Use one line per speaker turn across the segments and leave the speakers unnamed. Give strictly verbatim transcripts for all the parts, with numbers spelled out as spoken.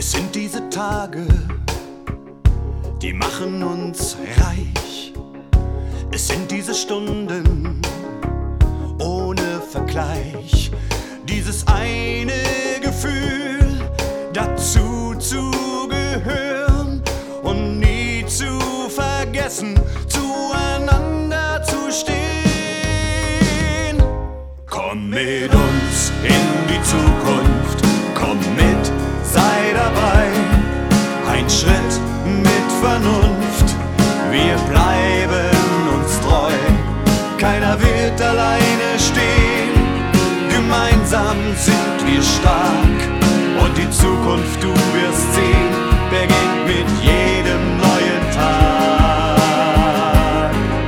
Es sind diese Tage, die machen uns reich. Es sind diese Stunden ohne Vergleich. Dieses eine Gefühl, dazu zu gehören und nie zu vergessen, zueinander zu stehen. Komm mit uns in die Zukunft, komm mit, sei dabei. Ein Schritt mit Vernunft, wir bleiben uns treu. Keiner wird alleine stehen, gemeinsam sind wir stark. Und die Zukunft, du wirst sehen, beginnt mit jedem neuen Tag.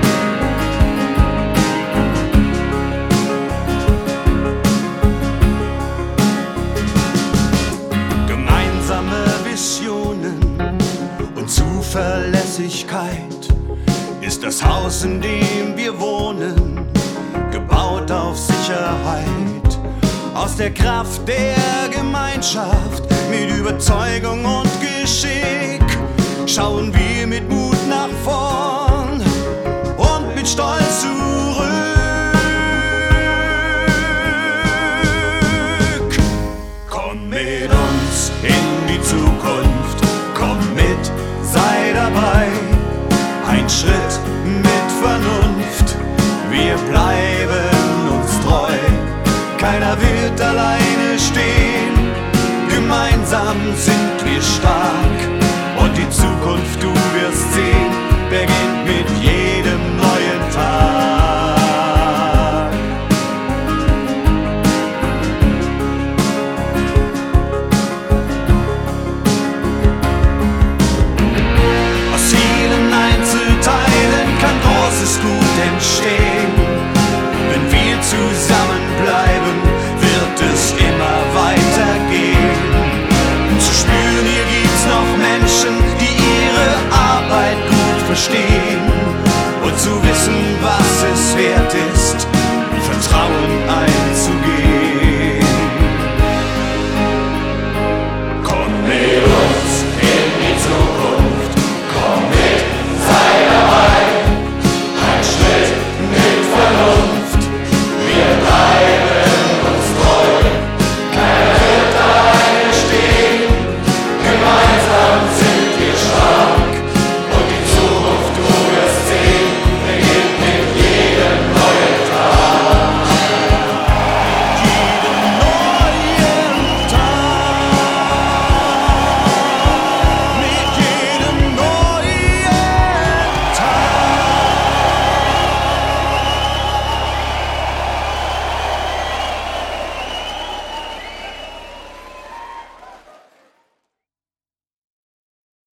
Gemeinsame Visionen und Zuverlässigkeit ist das Haus, in dem wir wohnen, gebaut auf Sicherheit. Aus der Kraft der Gemeinschaft, mit Überzeugung und Geschick, schauen wir mit Mut nach vorn und mit Stolz zurück. Komm mit uns in die Zukunft, komm mit, sei dabei. Ein Schritt mit Vernunft, wir bleiben uns treu. Keiner wird alleine stehen, gemeinsam sind wir stark. Und die Zukunft, du wirst sehen, beginnt mit jedem neuen Tag. Aus vielen Einzelteilen kann großes Gut entstehen. Wenn wir zusammenbleiben, wird es immer weitergehen. Zu spüren, hier gibt's noch Menschen, die ihre Arbeit gut verstehen. Und zu wissen, was es wert ist, Vertrauen ein.